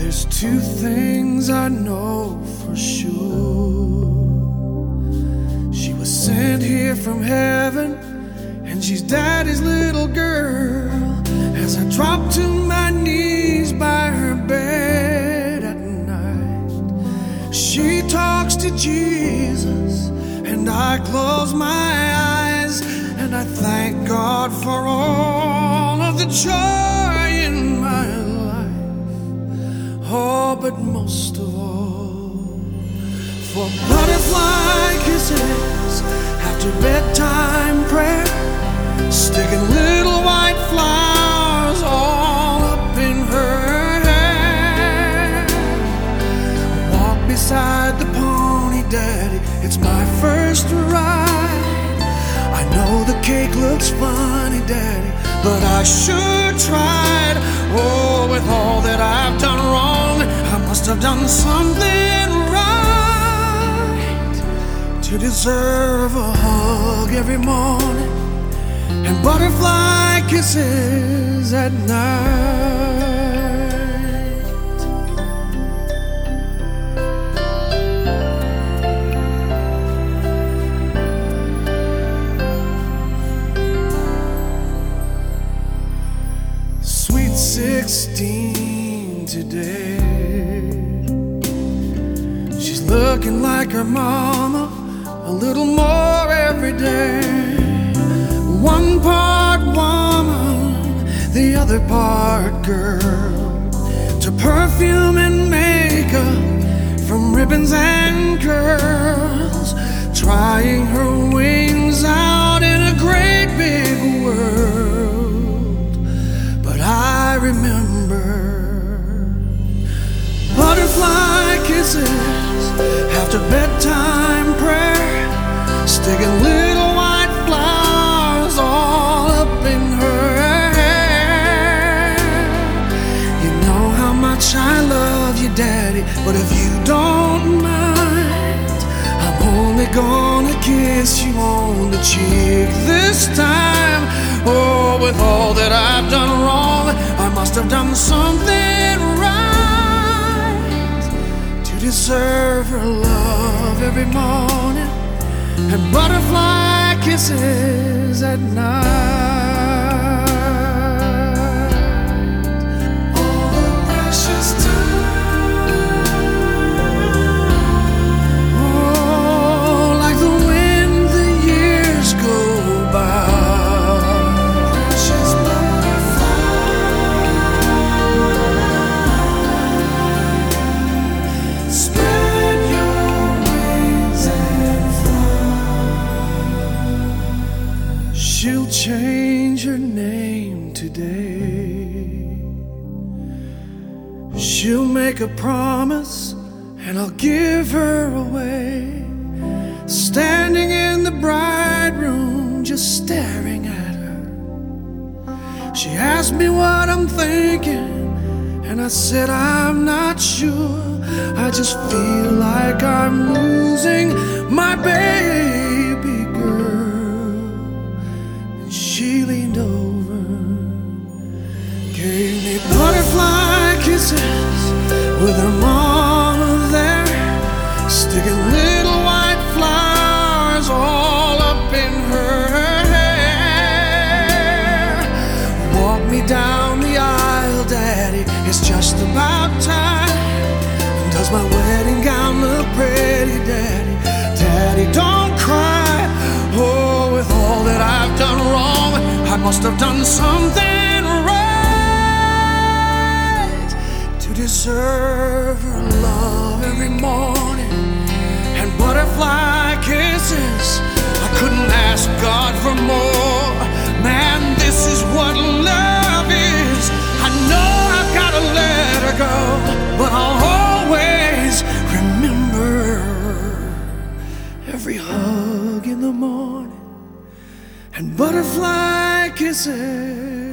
There's two things I know for sure. She was sent here from heaven, and she's Daddy's little girl. As I drop to my knees by her bed at night, she talks to Jesus, and I close my eyes, and I thank God for all of the joy in my life. Oh, but most of all, for butterfly kisses after bedtime prayer, sticking little white flowers all up in her hair. Walk beside the pony, Daddy, it's my first ride. I know the cake looks funny, Daddy, but I sure tried. Oh, with all that I've done wrong, I must have done something right to deserve a hug every morning and butterfly kisses at night. Sweet 16 today, she's looking like her mama a little more every day. One part woman, the other part girl. To perfume and makeup, from ribbons and curls, trying her wings out in a great big world. But I remember butterfly kisses after bedtime prayer, sticking little white flowers all up in her hair. You know how much I love you, Daddy, but if you don't mind, I'm only gonna kiss you on the cheek this time. Oh, with all that I've done wrong, I must have done something right to deserve her love every morning and butterfly kisses at night. All the precious time, oh, like the wind the years go by. Precious butterfly, spread your wings and fly. She'll change her name today. She'll make a promise, and I'll give her away. Standing in the bride room, just staring at her, she asked me what I'm thinking, and I said I'm not sure. I just feel like I'm losing my baby girl. And she leaned over, gave me butterfly kisses with her mama there, sticking little white flowers all up in her hair. Walk me down the aisle, Daddy, it's just about time. Does my wedding gown look pretty, Daddy? Daddy, don't cry. Oh, with all that I've done wrong, I must have done something right to deserve her love every morning and butterfly kisses. I couldn't ask God for more. Man, this is what love is. I know I've got to let her go, but I'll always remember every hug in the morning and butterfly kisses